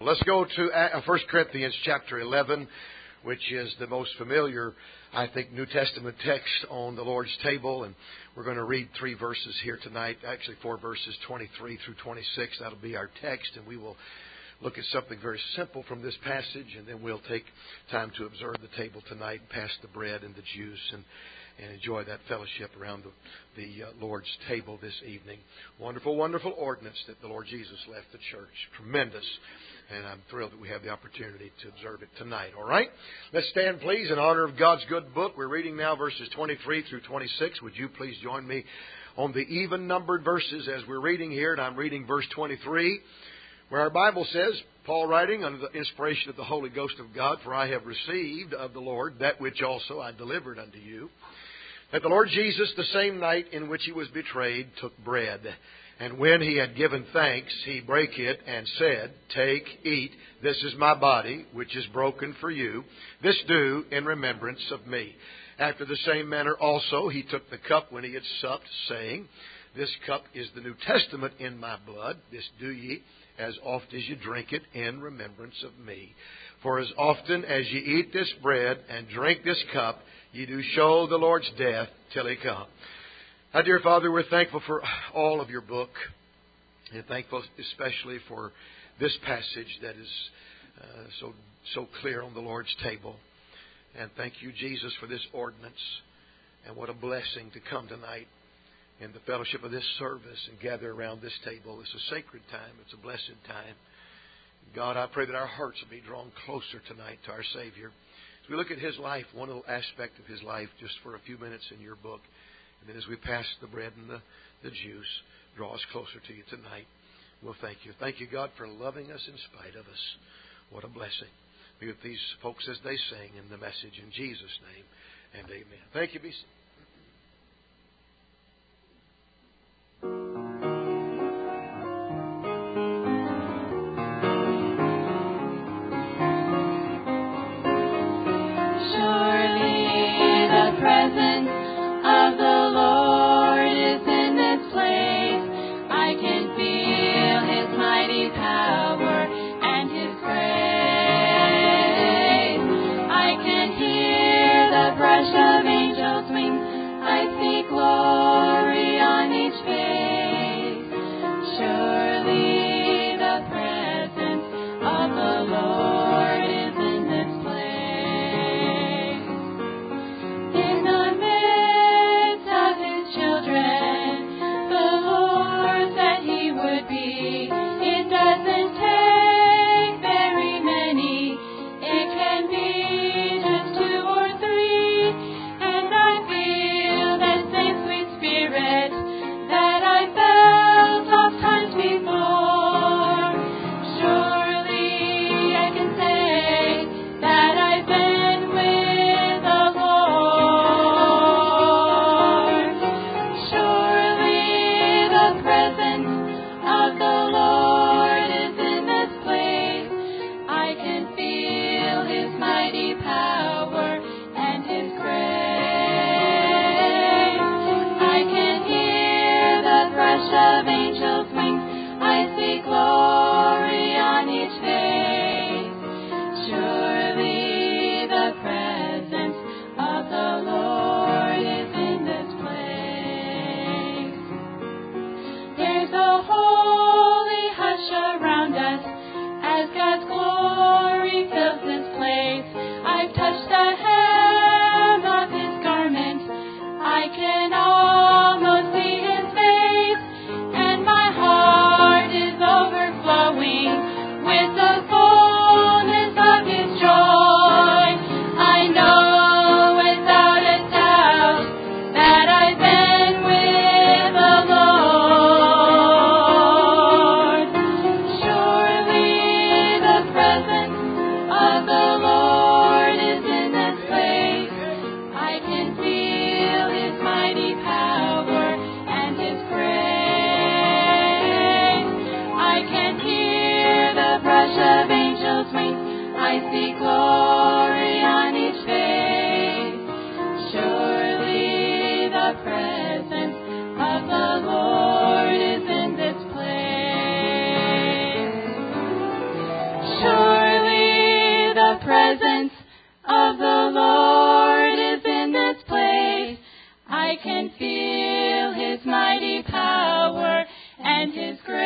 Let's go to 1 Corinthians chapter 11, which is the most familiar, I think, New Testament text on the Lord's table. And we're going to read 3 verses here tonight. Actually, 4 verses, 23 through 26. That'll be our text. And we will look at something very simple from this passage. And then we'll take time to observe the table tonight and pass the bread and the juice and enjoy that fellowship around the Lord's table this evening. Wonderful, wonderful ordinance that the Lord Jesus left the church. Tremendous. And I'm thrilled that we have the opportunity to observe it tonight. All right? Let's stand, please, in honor of God's good book. We're reading now verses 23 through 26. Would you please join me on the even-numbered verses as we're reading here? And I'm reading verse 23, where our Bible says, Paul writing under the inspiration of the Holy Ghost of God, "For I have received of the Lord that which also I delivered unto you, that the Lord Jesus, the same night in which He was betrayed, took bread. And when He had given thanks, He brake it and said, Take, eat, this is my body, which is broken for you. This do in remembrance of me. After the same manner also He took the cup when He had supped, saying, This cup is the New Testament in my blood. This do ye as oft as you drink it in remembrance of me. For as often as ye eat this bread and drink this cup, ye do show the Lord's death till He come." Now, dear Father, we're thankful for all of your book, and thankful especially for this passage that is so clear on the Lord's table. And thank you, Jesus, for this ordinance. And what a blessing to come tonight in the fellowship of this service and gather around this table. It's a sacred time. It's a blessed time. God, I pray that our hearts will be drawn closer tonight to our Savior. As we look at His life, one little aspect of His life, just for a few minutes in your book, and then as we pass the bread and the juice, draw us closer to you tonight. We'll thank you. Thank you, God, for loving us in spite of us. What a blessing. Be with these folks as they sing in the message in Jesus' name, and amen. Thank you. Be seated. Of the can feel His mighty power and His grace.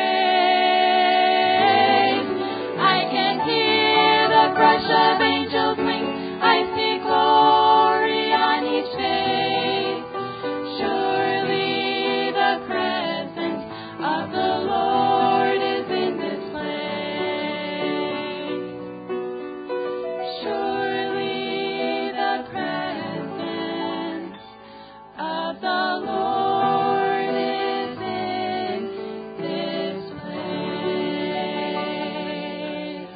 I can hear the brush of angels' wings. I see glory on each face. Surely the presence of the Lord is in this place. Surely the presence of the Lord is in this place.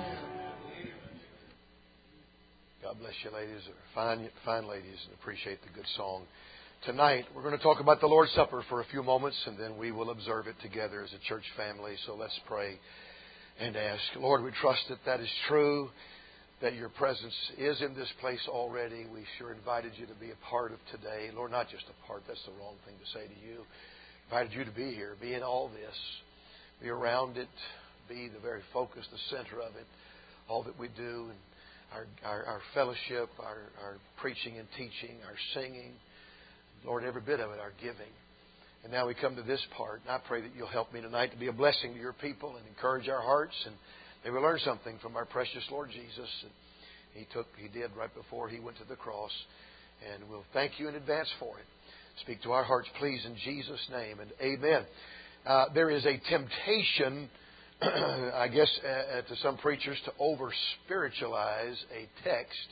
God bless you, ladies. Fine ladies, and appreciate the good song. Tonight, we're going to talk about the Lord's Supper for a few moments, and then we will observe it together as a church family. So let's pray and ask. Lord, we trust that that is true, that your presence is in this place already. We sure invited you to be a part of today. Lord, not just a part. That's the wrong thing to say to you. Invited you to be here, be in all this, be around it, be the very focus, the center of it, all that we do, and our fellowship, our preaching and teaching, our singing, Lord, every bit of it, our giving. And now we come to this part, and I pray that you'll help me tonight to be a blessing to your people and encourage our hearts, and they will learn something from our precious Lord Jesus. And He did right before He went to the cross, and we'll thank you in advance for it. Speak to our hearts, please, in Jesus' name, and amen. There is a temptation, I guess, to some preachers to over-spiritualize a text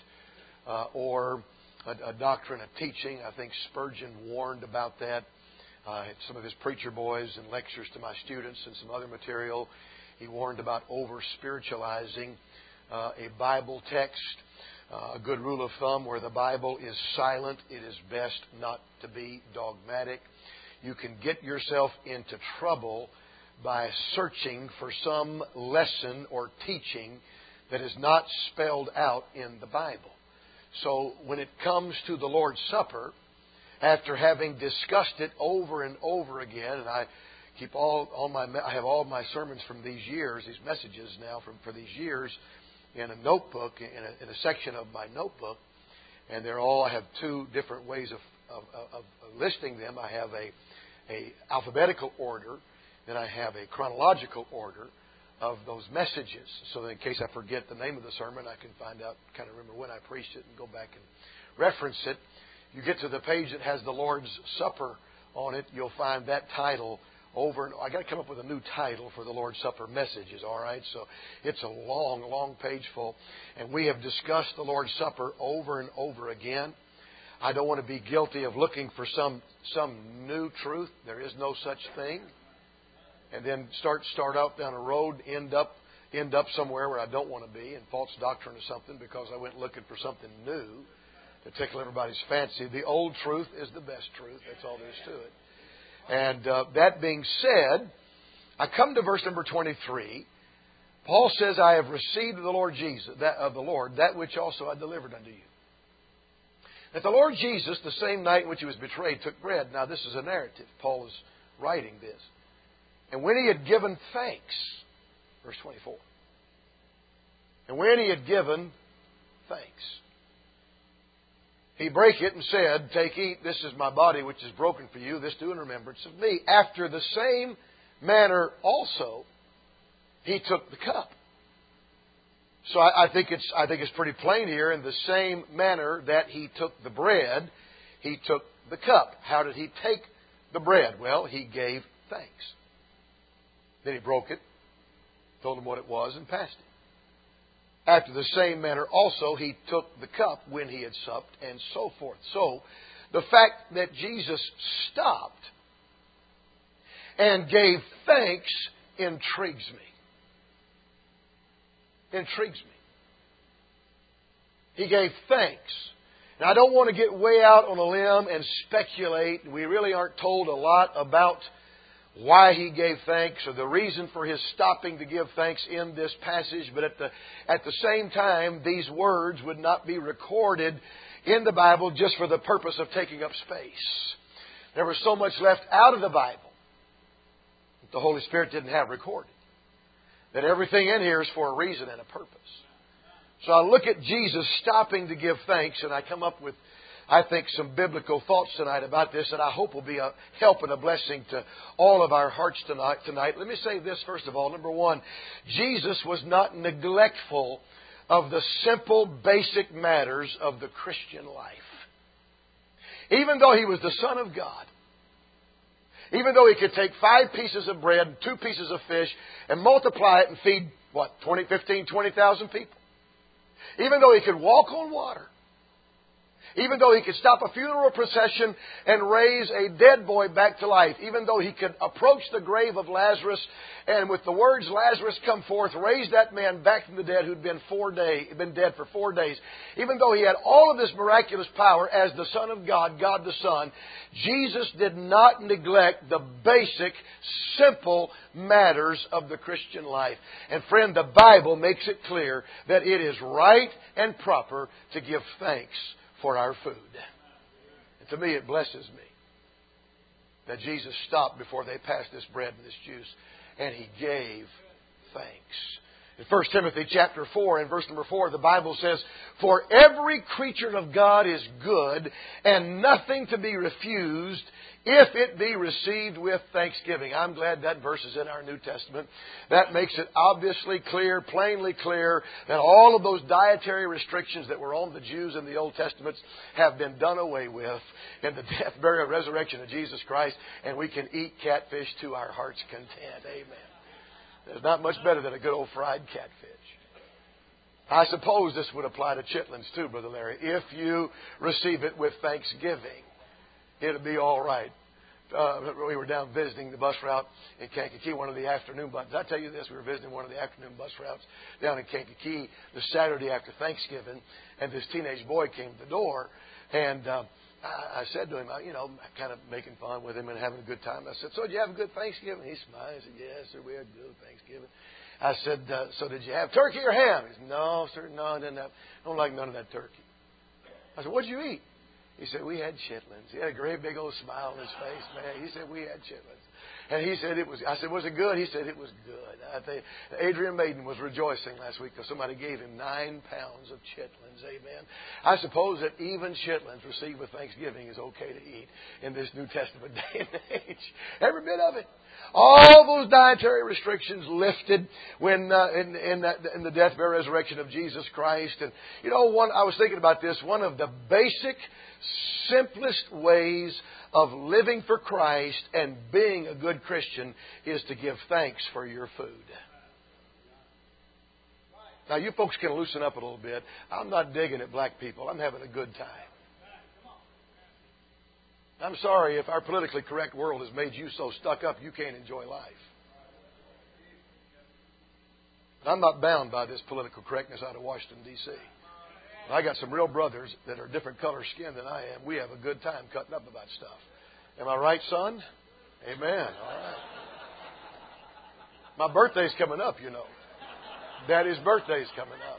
or a doctrine, a teaching. I think Spurgeon warned about that. Some of his preacher boys and lectures to my students and some other material, he warned about over-spiritualizing a Bible text. A good rule of thumb, where the Bible is silent, it is best not to be dogmatic. You can get yourself into trouble by searching for some lesson or teaching that is not spelled out in the Bible. So when it comes to the Lord's Supper, after having discussed it over and over again, and I keep I have all my sermons from these years, these messages now for these years, in a notebook, in a section of my notebook, and I have two different ways of listing them. I have a alphabetical order, then I have a chronological order of those messages, so that in case I forget the name of the sermon, I can find out, kind of remember when I preached it and go back and reference it. You get to the page that has the Lord's Supper on it, you'll find that title over and I got to come up with a new title for the Lord's Supper messages, all right? So it's a long, long page full, and we have discussed the Lord's Supper over and over again. I don't want to be guilty of looking for some new truth. There is no such thing. And then start out down a road, end up somewhere where I don't want to be, in false doctrine or something, because I went looking for something new to tickle everybody's fancy. The old truth is the best truth. That's all there is to it. And that being said, I come to verse number 23. Paul says, "I have received of the Lord Jesus, that which also I delivered unto you." That the Lord Jesus, the same night in which He was betrayed, took bread. Now this is a narrative. Paul is writing this. And when He had given thanks, verse 24. And when He had given thanks, He brake it and said, "Take, eat, this is my body which is broken for you. This do in remembrance of me." After the same manner also, He took the cup. So I think it's pretty plain here. In the same manner that He took the bread, He took the cup. How did He take the bread? Well, He gave thanks. Then He broke it, told them what it was, and passed it. After the same manner also He took the cup when He had supped, and so forth. So, the fact that Jesus stopped and gave thanks intrigues me. Intrigues me. He gave thanks. Now, I don't want to get way out on a limb and speculate. We really aren't told a lot about why He gave thanks or the reason for His stopping to give thanks in this passage. But at the same time, these words would not be recorded in the Bible just for the purpose of taking up space. There was so much left out of the Bible that the Holy Spirit didn't have recorded. That everything in here is for a reason and a purpose. So I look at Jesus stopping to give thanks, and I come up with I think, some biblical thoughts tonight about this that I hope will be a help and a blessing to all of our hearts tonight. Let me say this first of all. Number one, Jesus was not neglectful of the simple, basic matters of the Christian life. Even though He was the Son of God, even though He could take 5 pieces of bread and 2 pieces of fish and multiply it and feed, 20,000 people. Even though He could walk on water. Even though He could stop a funeral procession and raise a dead boy back to life. Even though He could approach the grave of Lazarus and with the words, Lazarus, come forth, raise that man back from the dead who'd been dead for 4 days. Even though He had all of this miraculous power as the Son of God, God the Son, Jesus did not neglect the basic, simple matters of the Christian life. And friend, the Bible makes it clear that it is right and proper to give thanks for our food. And to me, it blesses me that Jesus stopped before they passed this bread and this juice, and He gave thanks. In 1 Timothy chapter 4 and verse number 4, the Bible says, "For every creature of God is good, and nothing to be refused, if it be received with thanksgiving." I'm glad that verse is in our New Testament. That makes it obviously clear, plainly clear, that all of those dietary restrictions that were on the Jews in the Old Testament have been done away with in the death, burial, and resurrection of Jesus Christ, and we can eat catfish to our heart's content. Amen. There's not much better than a good old fried catfish. I suppose this would apply to chitlins too, Brother Larry. If you receive it with thanksgiving, it'll be all right. We were down visiting the bus route in Kankakee, one of the afternoon buses. Did I tell you this? We were visiting one of the afternoon bus routes down in Kankakee the Saturday after Thanksgiving, and this teenage boy came to the door, and I said to him, kind of making fun with him and having a good time. I said, "So did you have a good Thanksgiving?" He smiled. He said, "Yes, sir, we had a good Thanksgiving." I said, "So did you have turkey or ham?" He said, "No, sir, no, I didn't have. I don't like none of that turkey." I said, "What did you eat?" He said, "We had chitlins." He had a great big old smile on his face, man. He said, "We had chitlins." And he said, I said, "Was it good?" He said, "It was good." I think Adrian Maiden was rejoicing last week because somebody gave him 9 pounds of chitlins. Amen. I suppose that even chitlins received with thanksgiving is okay to eat in this New Testament day and age. Every bit of it. All those dietary restrictions lifted when in the death, burial, resurrection of Jesus Christ. And I was thinking about this. One of the basic, simplest ways of living for Christ and being a good Christian is to give thanks for your food. Now, you folks can loosen up a little bit. I'm not digging at black people. I'm having a good time. I'm sorry if our politically correct world has made you so stuck up you can't enjoy life. I'm not bound by this political correctness out of Washington, D.C. I got some real brothers that are different color skin than I am. We have a good time cutting up about stuff. Am I right, son? Amen. All right. My birthday's coming up, Daddy's birthday's coming up.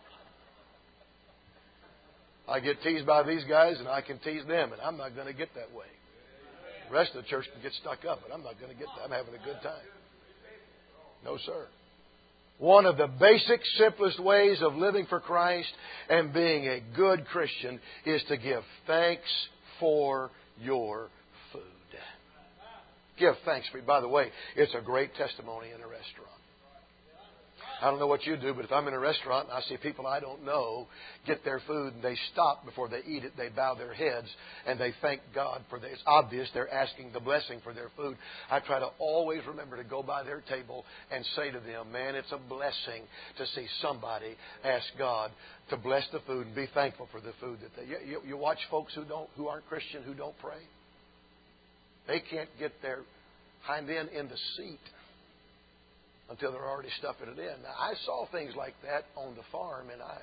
I get teased by these guys, and I can tease them, and I'm not going to get that way. The rest of the church can get stuck up, but I'm not going to get that. I'm having a good time. No, sir. One of the basic, simplest ways of living for Christ and being a good Christian is to give thanks for your food. Give thanks for it. By the way, it's a great testimony in a restaurant. I don't know what you do, but if I'm in a restaurant and I see people I don't know get their food and they stop before they eat it, they bow their heads and they thank God for this. It's obvious they're asking the blessing for their food. I try to always remember to go by their table and say to them, man, it's a blessing to see somebody ask God to bless the food and be thankful for the food that they. You watch folks who aren't Christian who don't pray. They can't get their hind end in the seat until they're already stuffing it in. Now, I saw things like that on the farm in Iowa.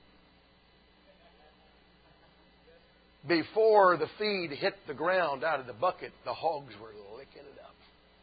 Before the feed hit the ground out of the bucket, the hogs were licking it up.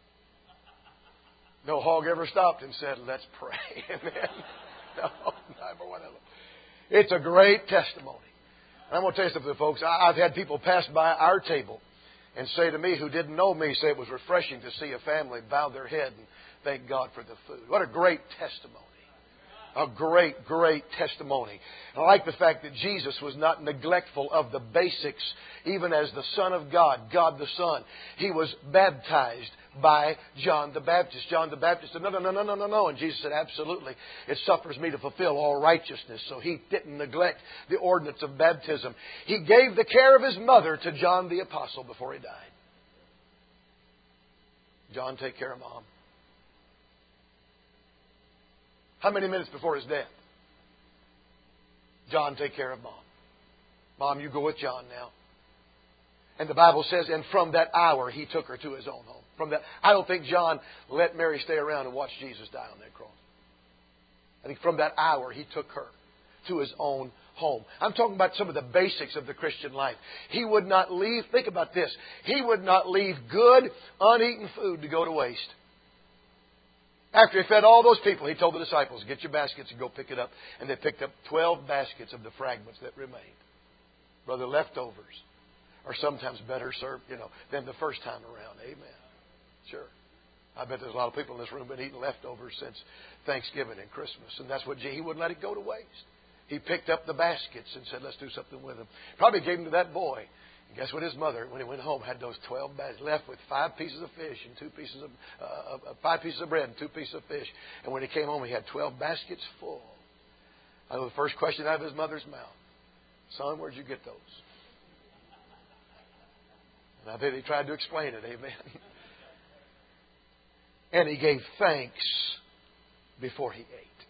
No hog ever stopped and said, "Let's pray." Amen. No, never one of them. It's a great testimony. And I'm going to tell you something, folks. I've had people pass by our table and say to me, who didn't know me, say it was refreshing to see a family bow their head and thank God for the food. What a great testimony. A great, great testimony. And I like the fact that Jesus was not neglectful of the basics, even as the Son of God, God the Son. He was baptized by John the Baptist. John the Baptist said, no. And Jesus said, absolutely. It suffers me to fulfill all righteousness. So He didn't neglect the ordinance of baptism. He gave the care of His mother to John the Apostle before he died. John, take care of Mom. How many minutes before his death? John, take care of Mom. Mom, you go with John now. And the Bible says, and from that hour he took her to his own home. I don't think John let Mary stay around and watch Jesus die on that cross. I think from that hour he took her to his own home. I'm talking about some of the basics of the Christian life. He would not leave, think about this, He would not leave good, uneaten food to go to waste. After He fed all those people, He told the disciples, get your baskets and go pick it up. And they picked up 12 baskets of the fragments that remained. Brother, leftovers are sometimes better served, than the first time around. Amen. Sure. I bet there's a lot of people in this room been eating leftovers since Thanksgiving and Christmas. And that's what He wouldn't let it go to waste. He picked up the baskets and said, let's do something with them. Probably gave them to that boy. And guess what? His mother, when he went home, had those 12 baskets, left with 5 pieces of fish and 5 pieces of bread and 2 pieces of fish. And when he came home, he had 12 baskets full. I know the first question out of his mother's mouth, son, where'd you get those? And I bet he tried to explain it. Amen. And he gave thanks before he ate.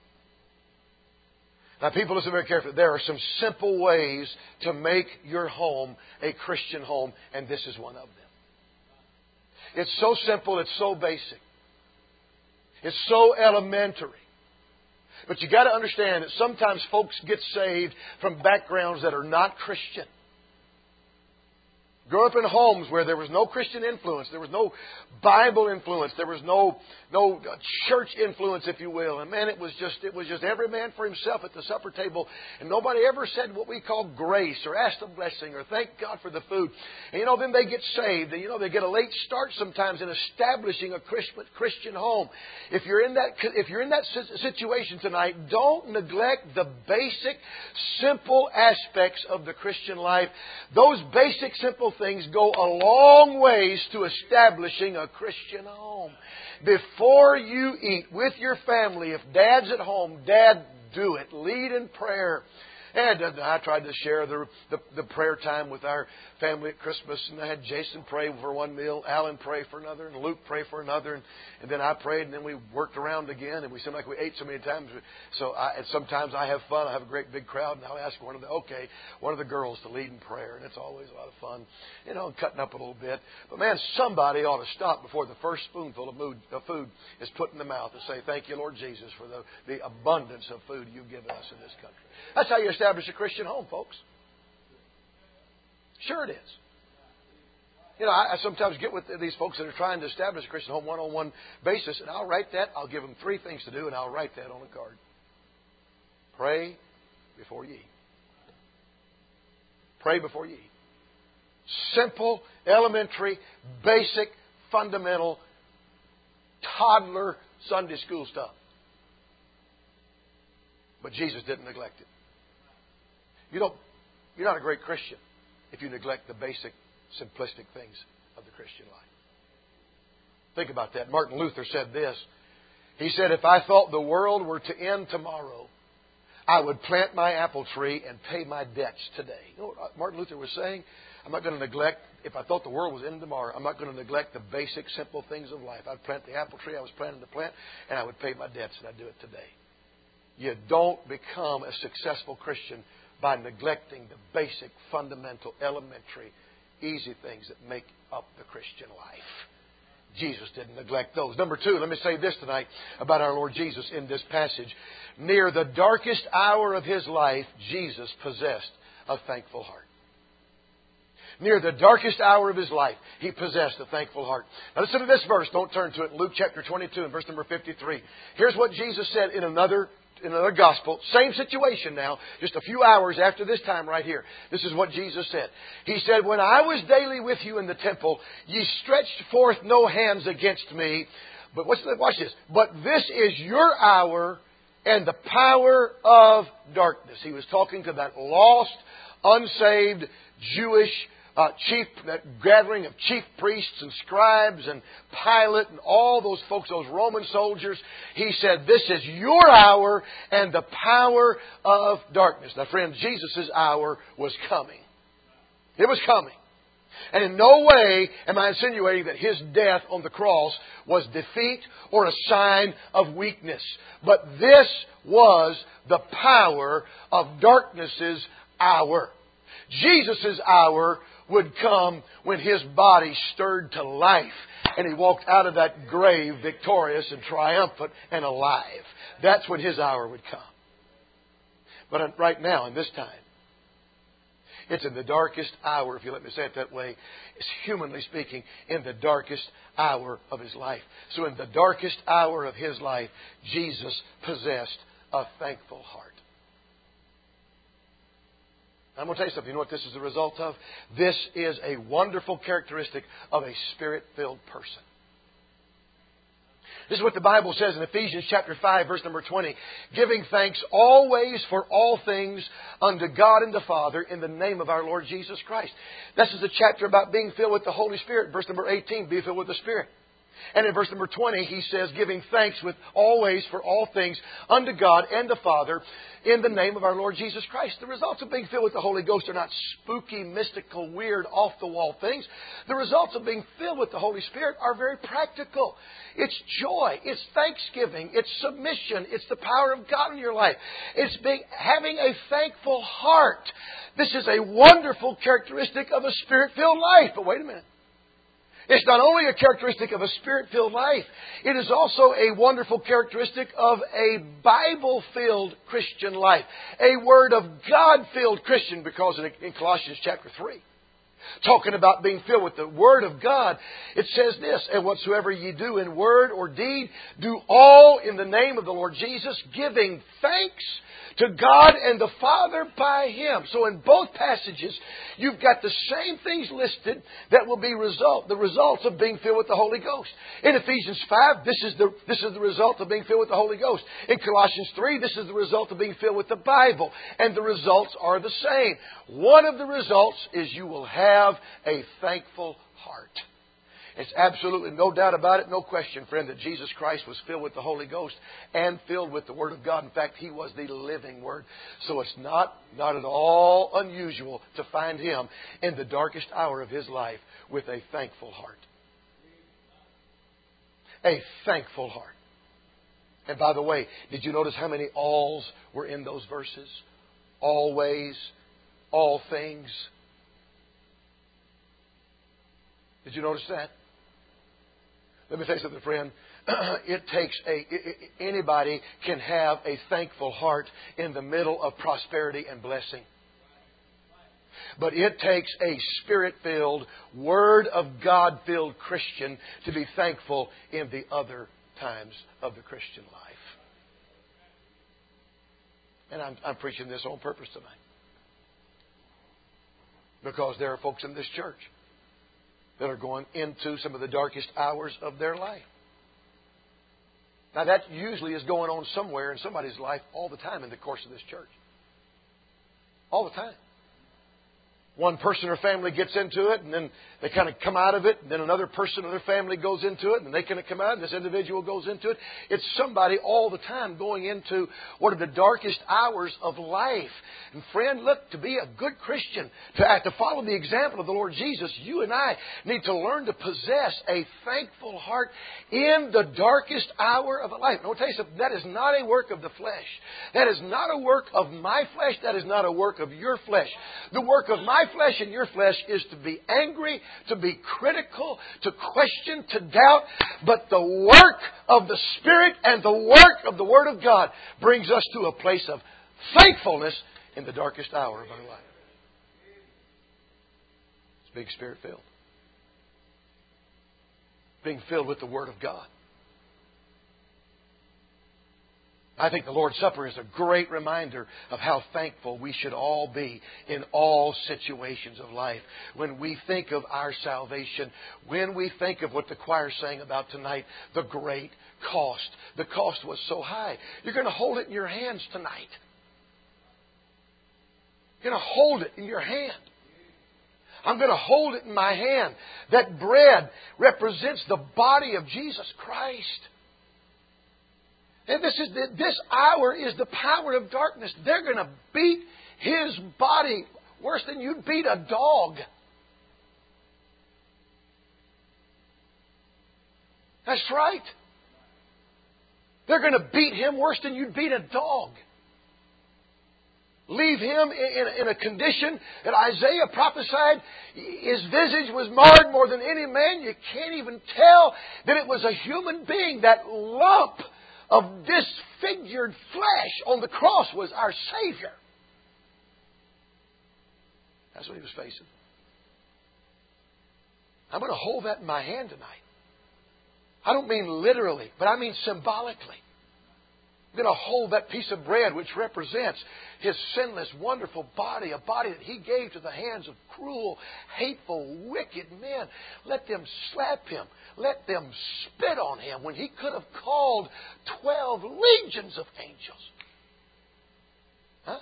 Now, people, listen very carefully. There are some simple ways to make your home a Christian home, and this is one of them. It's so simple, it's so basic. It's so elementary. But you got to understand that sometimes folks get saved from backgrounds that are not Christian. Grew up in homes where there was no Christian influence. There was no Bible influence. There was no church influence, if you will. And man, it was just every man for himself at the supper table. And nobody ever said what we call grace or asked a blessing or thank God for the food. And then they get saved. And they get a late start sometimes in establishing a Christian home. If you're in that situation tonight, don't neglect the basic, simple aspects of the Christian life. Those basic, simple things go a long ways to establishing a Christian home. Before you eat with your family, if Dad's at home, Dad, do it. Lead in prayer. And I tried to share the prayer time with our family at Christmas. And I had Jason pray for one meal, Alan pray for another, and Luke pray for another. And then I prayed, and then we worked around again. And we seemed like we ate so many times. And sometimes I have fun. I have a great big crowd. And I'll ask one of the girls to lead in prayer. And it's always a lot of fun, cutting up a little bit. But man, somebody ought to stop before the first spoonful of food is put in the mouth and say, thank you, Lord Jesus, for the abundance of food you've given us in this country. That's how you establish a Christian home, folks. Sure it is. I sometimes get with these folks that are trying to establish a Christian home one-on-one basis, and I'll write that. I'll give them 3 things to do, and I'll write that on a card. Pray before you eat. Pray before you eat. Simple, elementary, basic, fundamental, toddler Sunday school stuff. But Jesus didn't neglect it. You're not a great Christian if you neglect the basic, simplistic things of the Christian life. Think about that. Martin Luther said this. He said, if I thought the world were to end tomorrow, I would plant my apple tree and pay my debts today. You know what Martin Luther was saying? I'm not going to neglect, if I thought the world was ending tomorrow, I'm not going to neglect the basic, simple things of life. I'd plant the apple tree I was planning to plant, and I would pay my debts, and I'd do it today. You don't become a successful Christian by neglecting the basic, fundamental, elementary, easy things that make up the Christian life. Jesus didn't neglect those. Number 2, let me say this tonight about our Lord Jesus in this passage. Near the darkest hour of His life, Jesus possessed a thankful heart. Near the darkest hour of His life, He possessed a thankful heart. Now listen to this verse. Don't turn to it. Luke chapter 22 and verse number 53. Here's what Jesus said in another gospel. Same situation now, just a few hours after this time right here. This is what Jesus said. He said, when I was daily with you in the temple, ye stretched forth no hands against me. But watch this. But this is your hour and the power of darkness. He was talking to that lost, unsaved Jewish that gathering of chief priests and scribes and Pilate and all those folks, those Roman soldiers. He said, this is your hour and the power of darkness. Now, friends, Jesus' hour was coming. It was coming. And in no way am I insinuating that His death on the cross was defeat or a sign of weakness. But this was the power of darkness's hour. Jesus' hour would come when His body stirred to life and He walked out of that grave victorious and triumphant and alive. That's when His hour would come. But right now, in this time, it's in the darkest hour, if you let me say it that way, it's humanly speaking, in the darkest hour of His life. So in the darkest hour of His life, Jesus possessed a thankful heart. I'm going to tell you something. You know what this is the result of? This is a wonderful characteristic of a Spirit-filled person. This is what the Bible says in Ephesians chapter 5, verse number 20. Giving thanks always for all things unto God and the Father in the name of our Lord Jesus Christ. This is a chapter about being filled with the Holy Spirit. Verse number 18, be filled with the Spirit. And in verse number 20, he says, giving thanks with always for all things unto God and the Father in the name of our Lord Jesus Christ. The results of being filled with the Holy Ghost are not spooky, mystical, weird, off-the-wall things. The results of being filled with the Holy Spirit are very practical. It's joy. It's thanksgiving. It's submission. It's the power of God in your life. It's having a thankful heart. This is a wonderful characteristic of a Spirit-filled life. But wait a minute. It's not only a characteristic of a Spirit-filled life, it is also a wonderful characteristic of a Bible-filled Christian life. A Word of God-filled Christian, because in Colossians chapter 3, talking about being filled with the Word of God, it says this, and whatsoever ye do in word or deed, do all in the name of the Lord Jesus, giving thanks to God and the Father by Him. So in both passages, you've got the same things listed that will be the results of being filled with the Holy Ghost. In Ephesians 5, this is the result of being filled with the Holy Ghost. In Colossians 3, this is the result of being filled with the Bible. And the results are the same. One of the results is you will have a thankful heart. It's absolutely no doubt about it, no question, friend, that Jesus Christ was filled with the Holy Ghost and filled with the Word of God. In fact, He was the living Word. So it's not at all unusual to find Him in the darkest hour of His life with a thankful heart. A thankful heart. And by the way, did you notice how many alls were in those verses? Always, all things. Did you notice that? Let me tell you something, friend. Anybody can have a thankful heart in the middle of prosperity and blessing. But it takes a Spirit-filled, Word of God-filled Christian to be thankful in the other times of the Christian life. And I'm preaching this on purpose tonight. Because there are folks in this church that are going into some of the darkest hours of their life. Now that usually is going on somewhere in somebody's life all the time in the course of this church. All the time. One person or family gets into it, and then they kind of come out of it, and then another person or their family goes into it, and they kind of come out, and this individual goes into it. It's somebody all the time going into one of the darkest hours of life. And friend, look, to be a good Christian, to follow the example of the Lord Jesus, you and I need to learn to possess a thankful heart in the darkest hour of life. And I'll tell you something, that is not a work of the flesh. That is not a work of my flesh. That is not a work of your flesh. The work of my flesh and your flesh is to be angry, to be critical, to question, to doubt. But the work of the Spirit and the work of the Word of God brings us to a place of thankfulness in the darkest hour of our life. It's being Spirit-filled. Being filled with the Word of God. I think the Lord's Supper is a great reminder of how thankful we should all be in all situations of life. When we think of our salvation, when we think of what the choir sang about tonight, the great cost. The cost was so high. You're going to hold it in your hands tonight. You're going to hold it in your hand. I'm going to hold it in my hand. That bread represents the body of Jesus Christ. And this hour is the power of darkness. They're going to beat His body worse than you'd beat a dog. That's right. They're going to beat Him worse than you'd beat a dog. Leave Him in a condition that Isaiah prophesied. His visage was marred more than any man. You can't even tell that it was a human being. That lump of disfigured flesh on the cross was our Savior. That's what He was facing. I'm going to hold that in my hand tonight. I don't mean literally, but I mean symbolically. I'm going to hold that piece of bread which represents His sinless, wonderful body, a body that He gave to the hands of cruel, hateful, wicked men. Let them slap Him. Let them spit on Him when He could have called 12 legions of angels. Huh?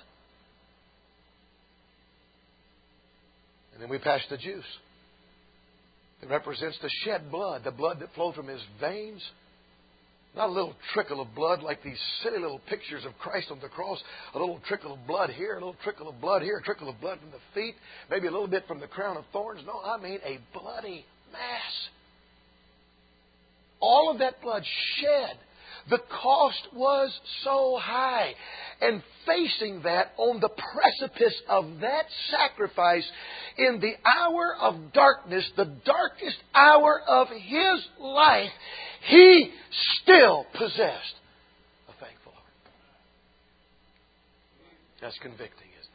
And then we pass the juice. It represents the shed blood, the blood that flowed from His veins. Not a little trickle of blood like these silly little pictures of Christ on the cross. A little trickle of blood here, a little trickle of blood here, a trickle of blood from the feet, maybe a little bit from the crown of thorns. No, I mean a bloody mass. All of that blood shed. The cost was so high. And facing that on the precipice of that sacrifice in the hour of darkness, the darkest hour of His life, He still possessed a thankful heart. That's convicting, isn't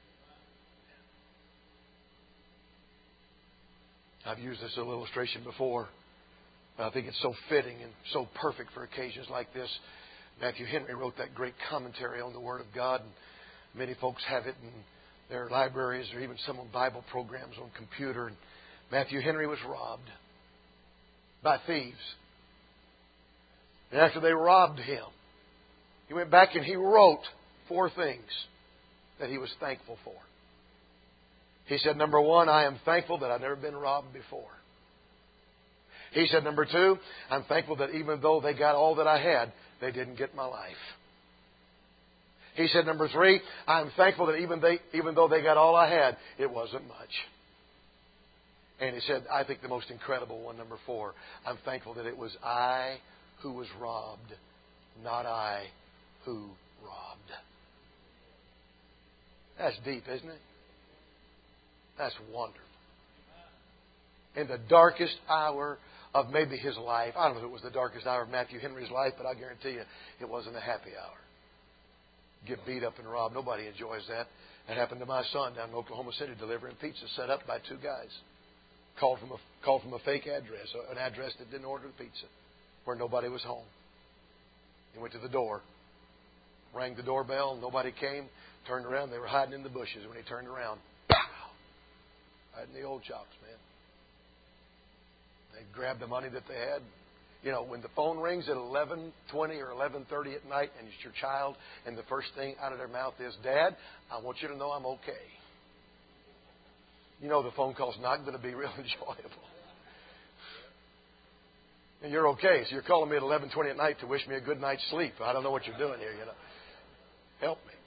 it? I've used this as an illustration before. I think it's so fitting and so perfect for occasions like this. Matthew Henry wrote that great commentary on the Word of God. And many folks have it in their libraries or even some on Bible programs on computer. And Matthew Henry was robbed by thieves. And after they robbed him, he went back and he wrote 4 things that he was thankful for. He said, number 1, I am thankful that I've never been robbed before. He said, number 2, I'm thankful that even though they got all that I had, they didn't get my life. He said, number 3, I'm thankful that even though they got all I had, it wasn't much. And he said, I think the most incredible one, number 4, I'm thankful that it was I who was robbed, not I who robbed. That's deep, isn't it? That's wonderful. In the darkest hour of maybe his life, I don't know if it was the darkest hour of Matthew Henry's life, but I guarantee you it wasn't a happy hour. Get beat up and robbed. Nobody enjoys that. That happened to my son down in Oklahoma City delivering pizza set up by 2 guys. Called from a fake address, an address that didn't order the pizza, where nobody was home. He went to the door, rang the doorbell, nobody came, turned around, they were hiding in the bushes. When he turned around, pow! Right in the old chops, man. They grabbed the money that they had. You know, when the phone rings at 11:20 or 11:30 at night and it's your child and the first thing out of their mouth is, Dad, I want you to know I'm okay. You know the phone call's not going to be real enjoyable. And you're okay, so you're calling me at 11:20 at night to wish me a good night's sleep. I don't know what you're doing here, you know. Help me.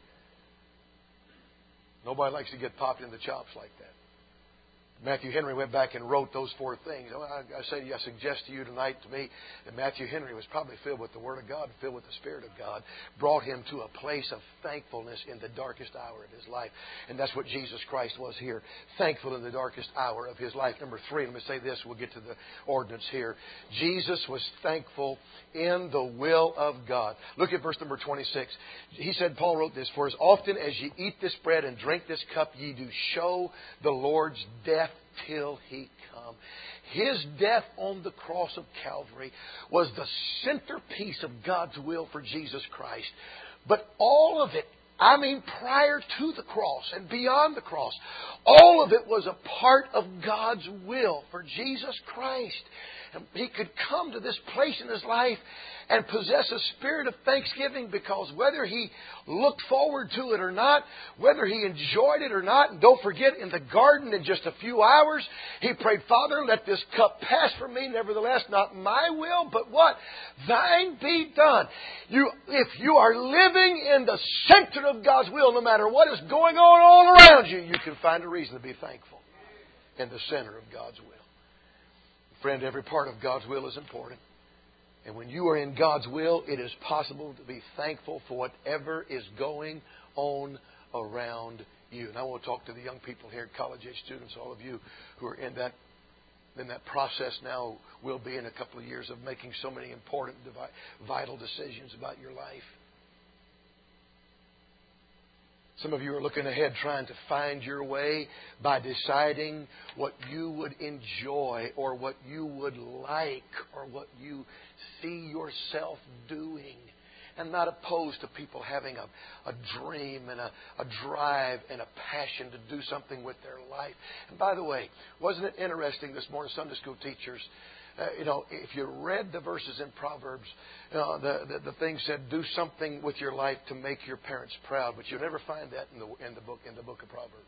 Nobody likes to get popped in the chops like that. Matthew Henry went back and wrote those 4 things. I suggest to you tonight, to me, that Matthew Henry was probably filled with the Word of God, filled with the Spirit of God, brought him to a place of thankfulness in the darkest hour of his life. And that's what Jesus Christ was here, thankful in the darkest hour of his life. Number 3, let me say this, we'll get to the ordinance here. Jesus was thankful in the will of God. Look at verse number 26. He said, Paul wrote this, for as often as ye eat this bread and drink this cup, ye do show the Lord's death death till He come. His death on the cross of Calvary was the centerpiece of God's will for Jesus Christ. But all of it, prior to the cross and beyond the cross, all of it was a part of God's will for Jesus Christ. And He could come to this place in His life and possess a spirit of thanksgiving, because whether He looked forward to it or not, whether He enjoyed it or not, and don't forget, in the garden in just a few hours, He prayed, Father, let this cup pass from me. Nevertheless, not my will, but what? Thine be done. If you are living in the center of God's will, no matter what is going on all around you, you can find a reason to be thankful in the center of God's will. Friend, every part of God's will is important. And when you are in God's will, it is possible to be thankful for whatever is going on around you. And I want to talk to the young people here, college-age students, all of you who are in that process now, will be in a couple of years of making so many important, vital decisions about your life. Some of you are looking ahead trying to find your way by deciding what you would enjoy or what you would like or what you see yourself doing. I'm not opposed to people having a dream and a drive and a passion to do something with their life. And by the way, wasn't it interesting this morning, Sunday school teachers, if you read the verses in Proverbs, the thing said, do something with your life to make your parents proud. But you'll never find that in the book of Proverbs.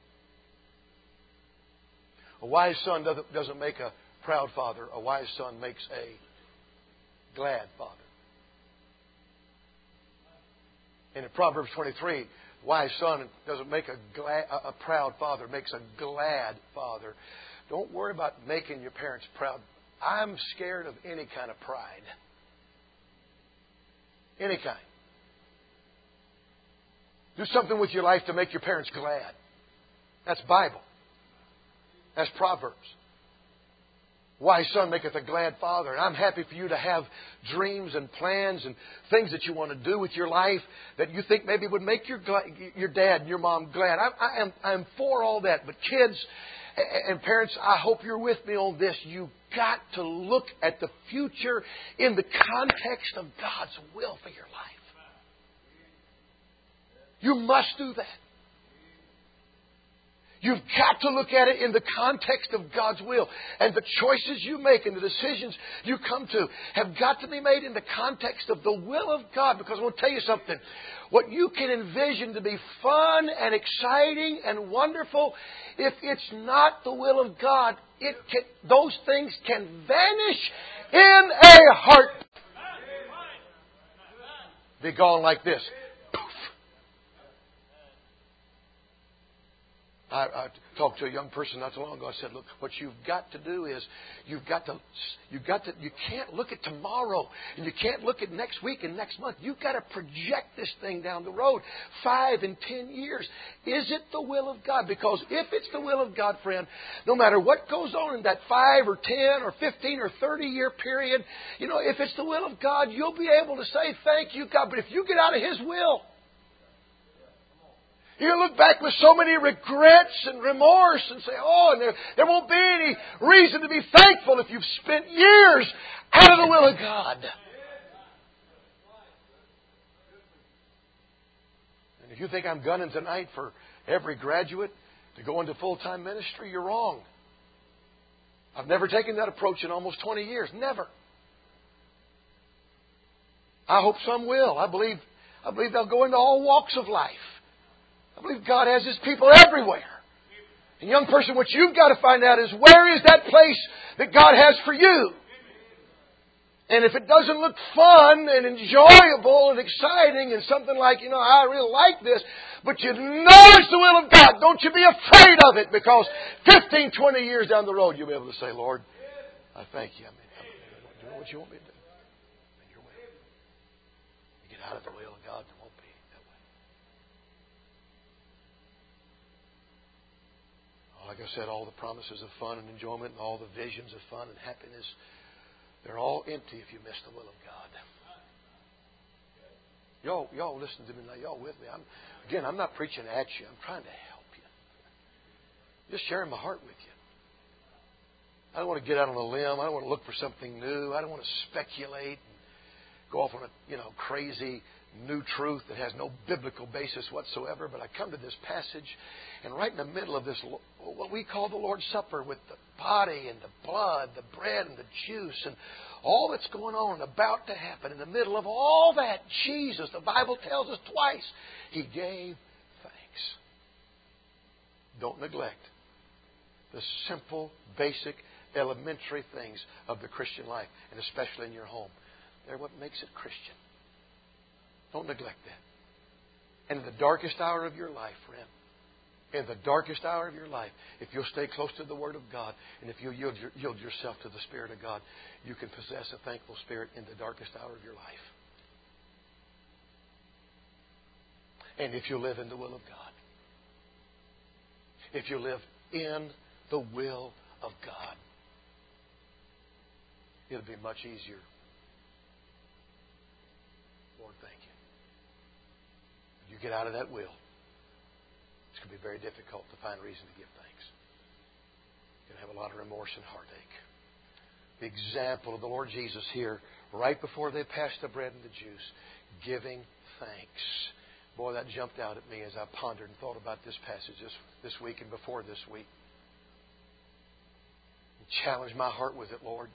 A wise son doesn't make a proud father. A wise son makes a glad father. And in Proverbs 23, wise son doesn't make a proud father, makes a glad father. Don't worry about making your parents proud. I'm scared of any kind of pride. Any kind. Do something with your life to make your parents glad. That's Bible. That's Proverbs. Wise son maketh a glad father. And I'm happy for you to have dreams and plans and things that you want to do with your life that you think maybe would make your dad and your mom glad. I'm for all that. But kids and parents, I hope you're with me on this. You've got to look at the future in the context of God's will for your life. You must do that. You've got to look at it in the context of God's will. And the choices you make and the decisions you come to have got to be made in the context of the will of God. Because I want to tell you something. What you can envision to be fun and exciting and wonderful, if it's not the will of God, those things can vanish in a heart. Be gone like this. I talked to a young person not too long ago. I said, look, what you've got to do is you can't look at tomorrow and you can't look at next week and next month. You've got to project this thing down the road 5 and 10 years. Is it the will of God? Because if it's the will of God, friend, no matter what goes on in that 5 or 10 or 15 or 30 year period, if it's the will of God, you'll be able to say, thank you, God. But if you get out of His will, you look back with so many regrets and remorse and say, and there won't be any reason to be thankful if you've spent years out of the will of God. And if you think I'm gunning tonight for every graduate to go into full-time ministry, you're wrong. I've never taken that approach in almost 20 years. Never. I hope some will. I believe they'll go into all walks of life. I believe God has His people everywhere. And young person, what you've got to find out is, where is that place that God has for you? And if it doesn't look fun and enjoyable and exciting and something like, I really like this, but you know it's the will of God, don't you be afraid of it, because 15, 20 years down the road, you'll be able to say, Lord, I thank you. I'm doing what you want me to do. In your way. You get out of the will of God, it won't be that way. Like I said, all the promises of fun and enjoyment and all the visions of fun and happiness, they're all empty if you miss the will of God. Y'all listen to me now. Y'all with me. I'm not preaching at you. I'm trying to help you. Just sharing my heart with you. I don't want to get out on a limb. I don't want to look for something new. I don't want to speculate and go off on a crazy new truth that has no biblical basis whatsoever. But I come to this passage, and right in the middle of this, what we call the Lord's Supper, with the body and the blood, the bread and the juice, and all that's going on and about to happen, in the middle of all that, Jesus, the Bible tells us twice, He gave thanks. Don't neglect the simple, basic, elementary things of the Christian life, and especially in your home. They're what makes it Christian. Don't neglect that. And in the darkest hour of your life, friend, in the darkest hour of your life, if you'll stay close to the Word of God, and if you'll yield yourself to the Spirit of God, you can possess a thankful spirit in the darkest hour of your life. And if you live in the will of God, if you live in the will of God, it'll be much easier. Lord, thank you. If you get out of that will, it's going to be very difficult to find reason to give thanks. You're going to have a lot of remorse and heartache. The example of the Lord Jesus here, right before they passed the bread and the juice, giving thanks. Boy, that jumped out at me as I pondered and thought about this passage this week and before this week. Challenge my heart with it, Lord.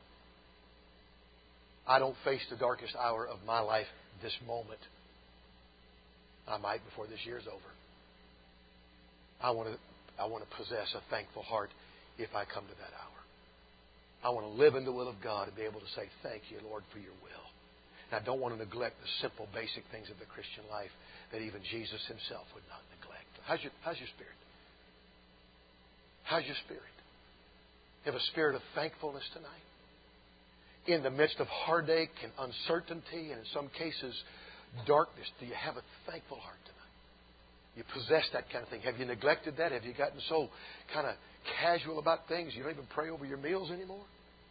I don't face the darkest hour of my life this moment. I might before this year's over. I want to possess a thankful heart if I come to that hour. I want to live in the will of God and be able to say, thank you, Lord, for your will. And I don't want to neglect the simple, basic things of the Christian life that even Jesus Himself would not neglect. How's your spirit? How's your spirit? You have a spirit of thankfulness tonight? In the midst of heartache and uncertainty and in some cases darkness, do you have a thankful heart tonight? You possess that kind of thing. Have you neglected that? Have you gotten so kind of casual about things you don't even pray over your meals anymore?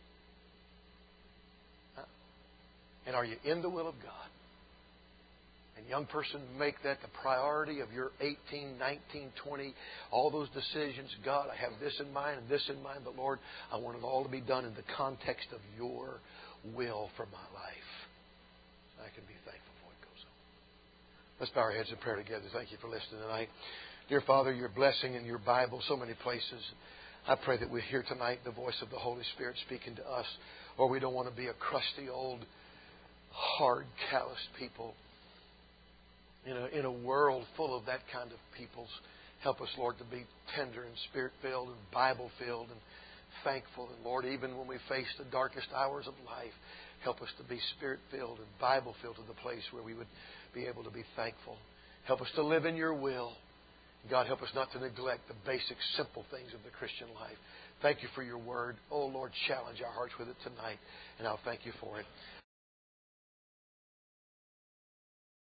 Huh? And are you in the will of God? And young person, make that the priority of your 18, 19, 20, all those decisions. God, I have this in mind and this in mind, but Lord, I want it all to be done in the context of your will for my life. I can be thankful for what goes on. Let's bow our heads in prayer together. Thank you for listening tonight. Dear Father, your blessing in your Bible, so many places. I pray that we hear tonight the voice of the Holy Spirit speaking to us. Lord, we don't want to be a crusty, old, hard, calloused people. In a world full of that kind of peoples, help us, Lord, to be tender and Spirit-filled and Bible-filled and thankful. And Lord, even when we face the darkest hours of life, help us to be Spirit-filled and Bible-filled to the place where we would be able to be thankful. Help us to live in your will. God, help us not to neglect the basic, simple things of the Christian life. Thank you for your word. Oh, Lord, challenge our hearts with it tonight, and I'll thank you for it.